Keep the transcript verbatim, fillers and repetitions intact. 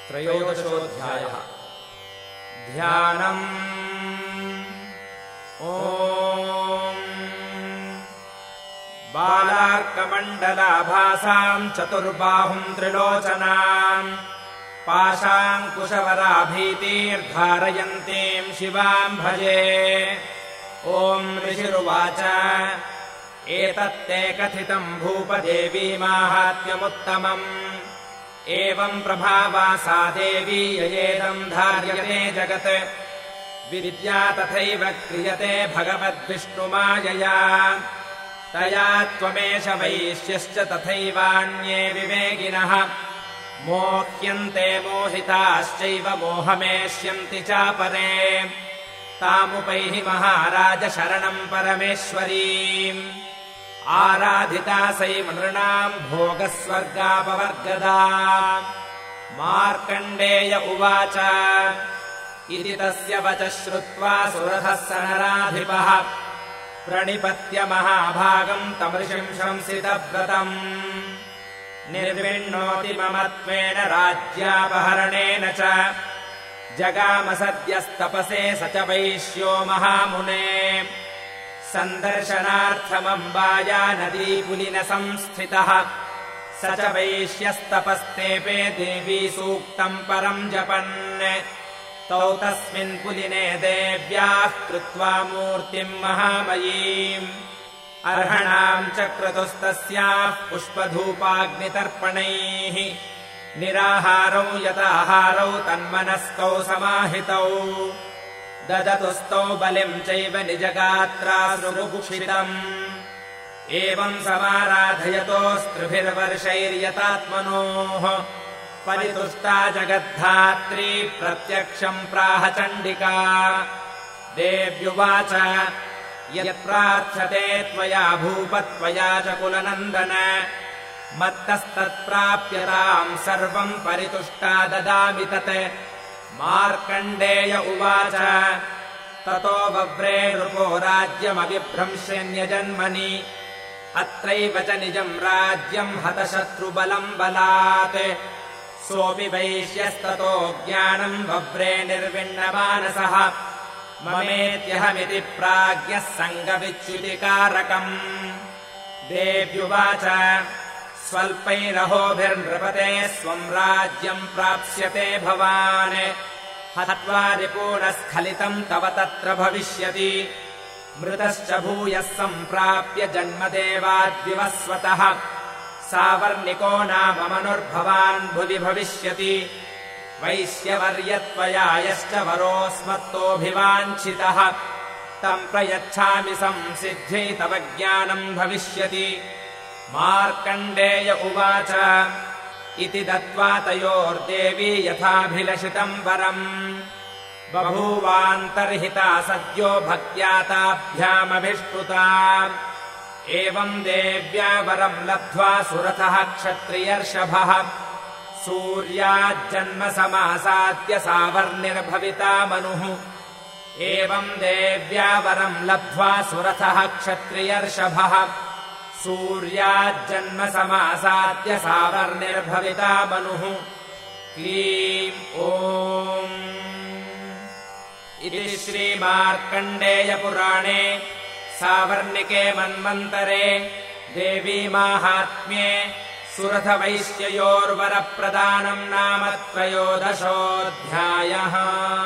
त्रयोदशोऽध्यायः। ध्यानम्। ॐ बालार्कमण्डलाभासाम् चतुर्बाहुम् त्रिलोचनाम् पाशाङ्कुशवराभीतिर्धारयन्तीम् शिवाम् भजे। ॐ ऋषिरुवाच एतत्ते कथितम् भूपदेवी माहात्म्यमुत्तमम्। एवम् प्रभावा सा देवी ययेदम् धार्यते जगत्। विद्या तथैव क्रियते भगवद्विष्णुमायया। तया त्वमेष वैश्यश्च तथैवान्ये विवेकिनः। मोह्यन्ते मोहिताश्चैव मोहमेष्यन्ति चापरे। तामुपैहि महाराज शरणम् परमेश्वरीम्। आराधिता सैव नृणाम् भोगस्वर्गापवर्गदा। मार्कण्डेय उवाच इति तस्य वचः श्रुत्वा सुरथः स नराधिपः प्रणिपत्य महाभागम् तमृषिम् शंसितव्रतम्। निर्विण्णोति ममत्वेन राज्यापहरणेन च जगाम सद्यस्तपसे स च वैश्यो महामुने। सन्दर्शनार्थमम्बाया नदीपुलिन संस्थितः स च वैश्यस्तपस्तेपे देवी सूक्तम् परम् जपन्। तौ तस्मिन् पुलिने देव्याः कृत्वा मूर्तिम् महामयीम्। अर्हणाम् च क्रतुस्तस्याः पुष्पधूपाग्नितर्पणैः। निराहारौ यताहारौ तन्मनस्कौ समाहितौ। ददतुस्तौ बलिम् चैव निजगात्रासुरुभुषितम्। एवम् समाराधयतोऽस्त्रिभिर्वर्षैर्यतात्मनोः परितुष्टा जगद्धात्री प्रत्यक्षम् प्राह चण्डिका। देव्युवाच यत्प्रार्थ्यते त्वया भूपत्वया च कुलनन्दन मत्तस्तत्प्राप्यताम् सर्वम् परितुष्टा ददामि तत्। मार्कण्डेय उवाच ततो वव्रे नृपो राज्यमभिभ्रंश्यन्यजन्मनि। अत्रैव च निजम् राज्यम् हतशत्रुबलम् बलात्। सोऽपि वैश्यस्ततो ज्ञानम् वव्रे निर्विण्णमानसः। ममेत्यहमिति प्राज्ञः सङ्गविच्युतिकारकम्। देव्युवाच स्वल्पैरहोभिर्नृपते स्वम् राज्यम् प्राप्स्यते भवान्। हत्वा रिपूनः स्खलितम् तव तत्र भविष्यति। मृतश्च भूयः सम्प्राप्य जन्मदेवाद्विवस्वतः। सावर्णिको नाम मनुर्भवान् भुवि भविष्यति। वैश्यवर्यत्वया यश्च वरोऽस्मत्तोऽभिवाञ्छितः तम् प्रयच्छामि संसिद्ध्यै तव ज्ञानम् भविष्यति। मार्कण्डेय उवाच इति दत्त्वा तयोर्देवी यथाभिलषितम् वरम्। बभूवान्तर्हिता सद्यो भक्त्या ताभ्यामभिष्टुता। एवम् देव्या वरम् लब्ध्वा सुरथः क्षत्रियर्षभः सूर्याज्जन्म समासाद्य सावर्णिर्भविता मनुः। एवम् देव्या वरम् लब्ध्वा सुरथः क्षत्रियर्षभः सूर्याज्जन्म समासाद्य सावर्णिर्भविता मनुः। क्लीम् ॐ इति श्रीमार्कण्डेयपुराणे सावर्णिके मन्वन्तरे देवी माहात्म्ये सुरथवैश्ययोर्वरप्रदानम् नाम त्रयोदशोऽध्यायः।